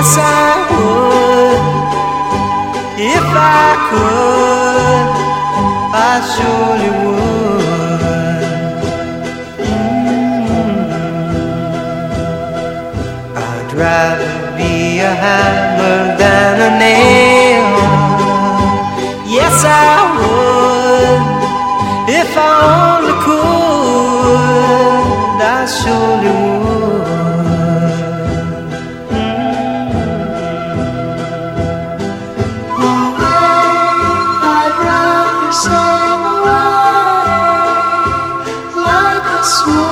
Yes, I would. If I could, I surely would. I'd rather be a hammer than a nail. Yes, I would. If I only could, I surely would. I'd rather sail away like a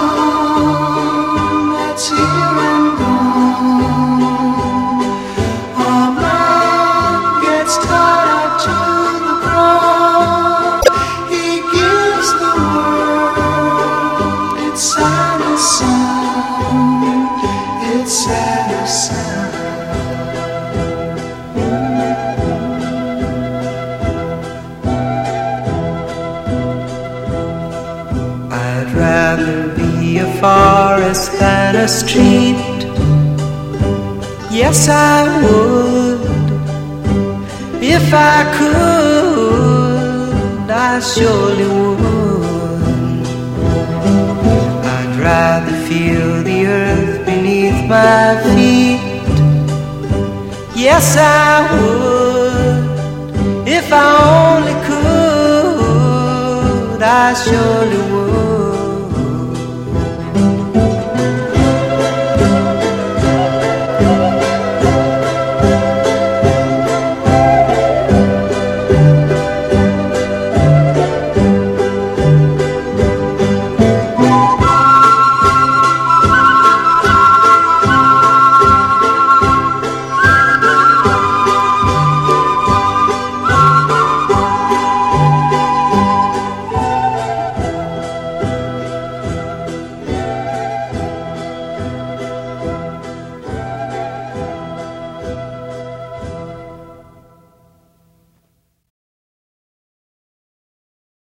swan that's here and gone. A man gets tied to the ground. He gives the world its saddest sound, its saddest sound. I'd rather be a forest than a street. Yes, I would. If I could, I surely would. I'd rather feel the earth beneath my feet. Yes, I would. If I only could, I surely would.